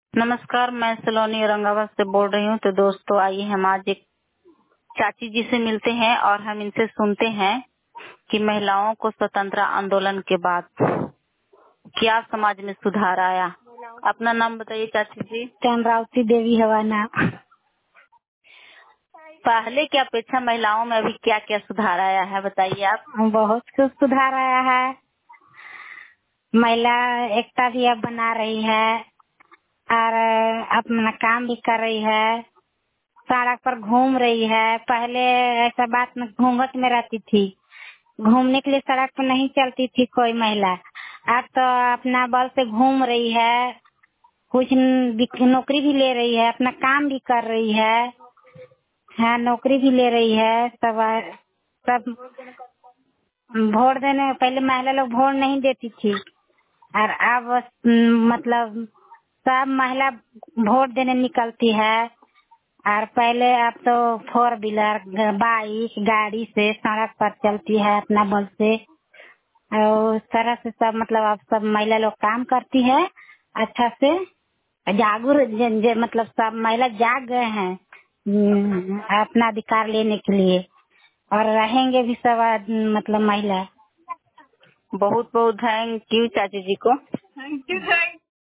नमस्कार, मैं सलोनी औरंगाबाद से बोल रही हूँ। तो दोस्तों, आइए हम आज एक चाची जी से मिलते हैं और हम इनसे सुनते हैं कि महिलाओं को स्वतंत्रता आंदोलन के बाद क्या समाज में सुधार आया। अपना नाम बताइए चाची जी। चंद्रावती देवी हवा नाम। पहले की अपेक्षा महिलाओं में अभी क्या क्या सुधार आया है, बताइए आप। बहुत कुछ सुधार आया है। महिला एकता भी अब बना रही है और अपना काम भी कर रही है, सड़क पर घूम रही है। पहले ऐसा बात में घूंघट में रहती थी, घूमने के लिए सड़क पर नहीं चलती थी कोई महिला। अब तो अपना बल से घूम रही है, कुछ नौकरी भी ले रही है, अपना काम भी कर रही है। हाँ, नौकरी भी ले रही है। सब वोट देने, पहले महिला लोग वोट नहीं देती थी और अब मतलब सब महिला वोट देने निकलती है। और पहले अब तो 4 व्हीलर बाइक गाड़ी से सड़क पर चलती है अपना बल से। और उस तरह से सब मतलब अब सब महिला लोग काम करती है अच्छा से। मतलब सब महिला जाग गए हैं अपना अधिकार लेने के लिए, और रहेंगे भी सब मतलब महिला। बहुत बहुत थैंक यू चाची जी को।